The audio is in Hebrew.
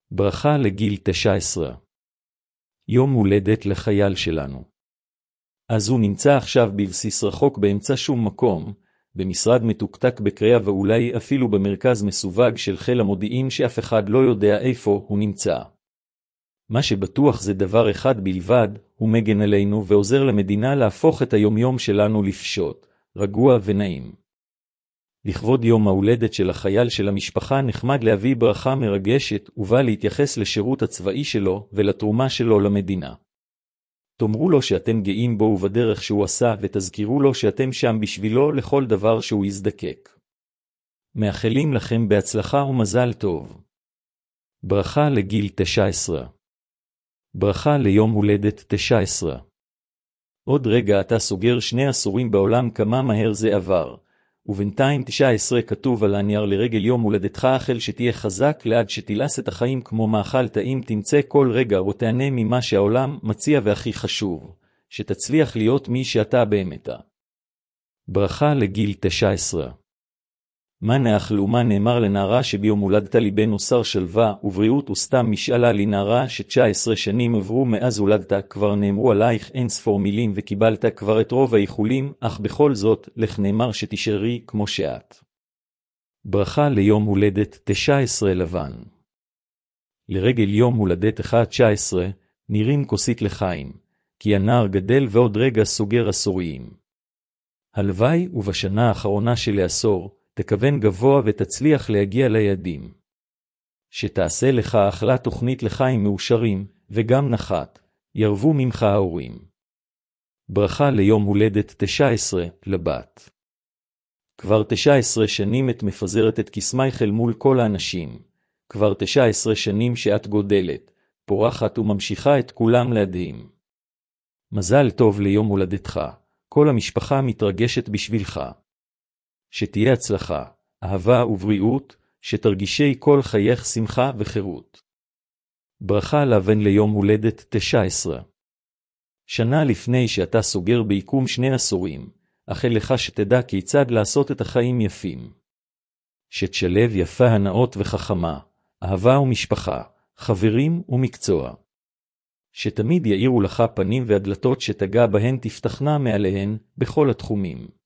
ברכה לגיל 19. יום הולדת לחייל שלנו. אז הוא נמצא עכשיו בבסיס רחוק באמצע שום מקום, במשרד מתוקתק בקריאה ואולי אפילו במרכז מסווג של חיל המודיעין שאף אחד לא יודע איפה הוא נמצא. מה שבטוח זה דבר אחד בלבד, הוא מגן עלינו ועוזר למדינה להפוך את היומיום שלנו לפשוט, רגוע ונעים. לכבוד יום ההולדת של החייל של המשפחה נחמד להביא ברכה מרגשת ובא להתייחס לשירות הצבאי שלו ולתרומה שלו למדינה. תאמרו לו שאתם גאים בו ובדרך שהוא עשה ותזכירו לו שאתם שם בשבילו לכל דבר שהוא יזדקק. מאחלים לכם בהצלחה ומזל טוב. ברכה לגיל 19. ברכה ליום הולדת 19. עוד רגע אתה סוגר 2 עשורים בעולם, כמה מהר זה עבר. ובינתיים 19 כתוב על הנייר לרגל יום הולדתך, החל שתהיה חזק לעד שתילס את החיים כמו מאכל טעים, תמצא כל רגע ותענה ממה שהעולם מציע, והכי חשוב, שתצליח להיות מי שאתה באמת. ברכה לגיל 19. מה נאחל ומה נאמר לנערה שביום הולדת ליבנו שר שלווה ובריאות וסתם משאלה לנערה ש19 שנים עברו מאז הולדת, כבר נאמרו עלייך אין ספור מילים וקיבלת כבר את רוב האיחולים, אך בכל זאת לך נאמר שתישארי כמו שאת. ברכה ליום הולדת 19 לבן. לרגל יום הולדת 19 נרים כוסית לחיים, כי הנער גדל ועוד רגע סוגר עשוריים. הלוואי ובשנה האחרונה של העשור תכוון גבוה ותצליח להגיע ליעדים. שתעשה לך אחלה תוכנית לחיים מאושרים, וגם נחת, ירבו ממך ההורים. ברכה ליום הולדת 19 לבת. כבר 19 שנים את מפזרת את כסמייך אל מול כל האנשים. כבר 19 שנים שאת גודלת, פורחת וממשיכה את כולם להדהים. מזל טוב ליום הולדתך, כל המשפחה מתרגשת בשבילך. שתהיה הצלחה, אהבה ובריאות, שתרגישי כל חייך שמחה וחירות. ברכה לבן ליום הולדת 19. שנה לפני שאתה סוגר בעיקום 2 עשורים, אכל לך שתדע כיצד לעשות את החיים יפים. שתשלב יפה, הנאות וחכמה, אהבה ומשפחה, חברים ומקצוע. שתמיד יאירו לך פנים והדלתות שתגע בהן תפתחנה מעליהן בכל התחומים.